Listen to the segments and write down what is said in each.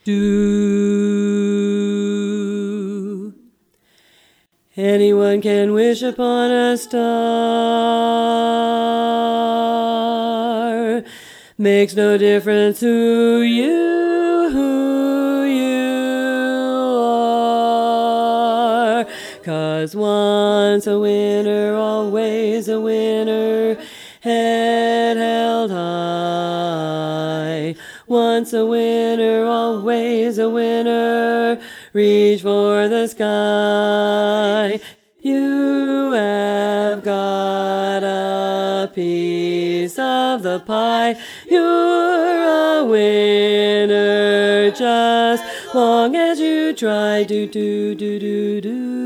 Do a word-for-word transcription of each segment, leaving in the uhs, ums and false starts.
do. Anyone can wish upon a star. Makes no difference who you, who you are. 'Cause once a winner, always a winner. Head held high. Once a winner, always a winner. Reach for the sky. You have got a piece of the pie. You're a winner just long as you try. Do, do, do, do,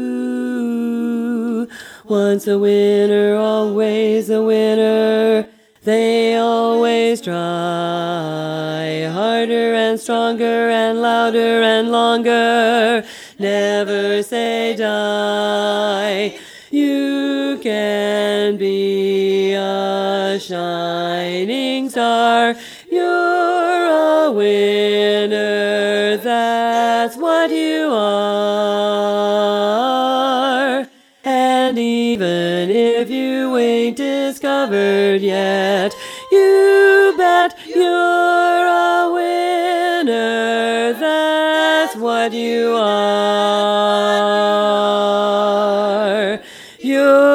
do. Once a winner, always a winner. They always try harder and stronger and louder and longer. Never say die. You can be a shining star. You're a winner. That's what you are. And even if you ain't discovered yet, you bet you're a winner. That's what you are. You're